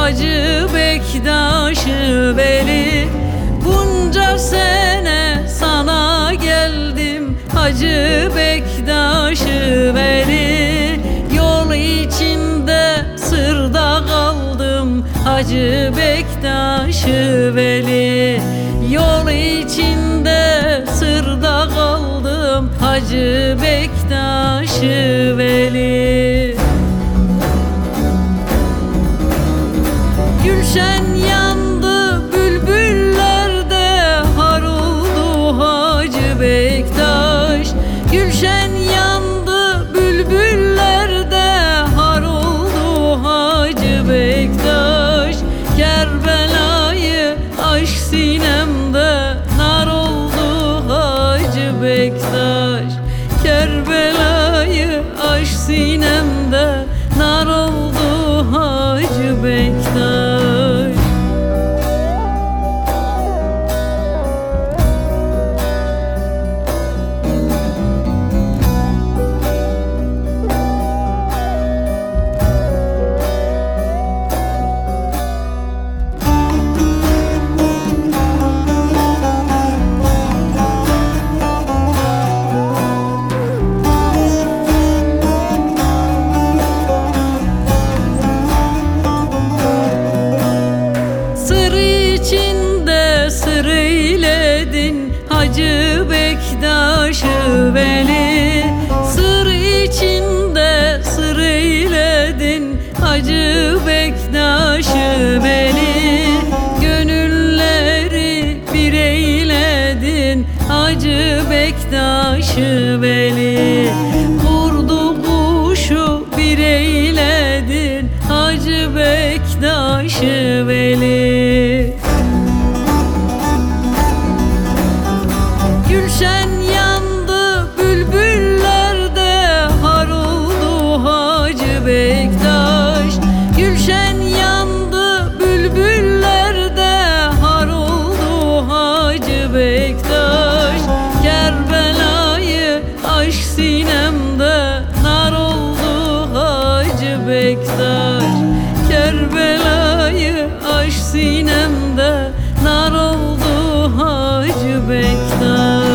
Hacı Bektaş-ı Veli. Bunca sene sana geldim Hacı Bektaş-ı Veli. Yol içinde sırda kaldım Hacı Bektaş-ı Veli. Yol içinde sırda kaldım Hacı Bektaş-ı Veli. Gülşen yandı bülbüllerde har oldu Hacı Bektaş. Gülşen yandı bülbüllerde har oldu Hacı Bektaş. Kerbela'yı aşk sinemde nar oldu Hacı Bektaş. Kerbela'yı aşk sinemde nar oldu Hacı Bektaş. Hacı Bektaş-ı Veli. Sır içinde sır eyledin Hacı Bektaş-ı Veli. Gönülleri bir eyledin Hacı Bektaş-ı Veli. Kurdu kuşu bir eyledin Hacı Bektaş-ı Veli. Gülşen yandı bülbüllerde har oldu Hacı Bektaş. Gülşen yandı bülbüllerde har oldu Hacı Bektaş. Kerbela'yı aşk sinemde nar oldu Hacı Bektaş. Kerbela'yı aşk sinemde nar oldu Hacı Bektaş.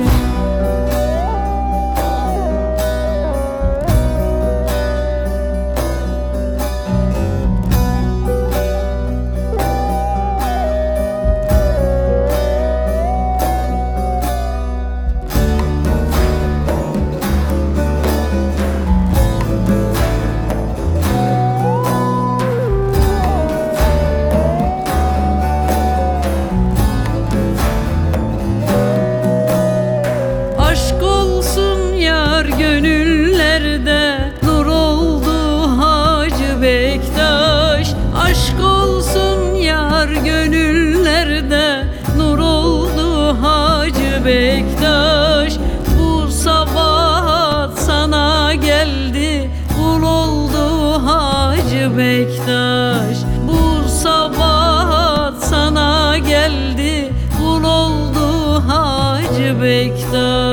Gönüllerde nur oldu Hacı Bektaş. Aşk olsun yar gönüllerde nur oldu Hacı Bektaş. Bu sabahat sana geldi kul oldu Hacı Bektaş. Bu sabahat sana geldi kul oldu Hacı Bektaş.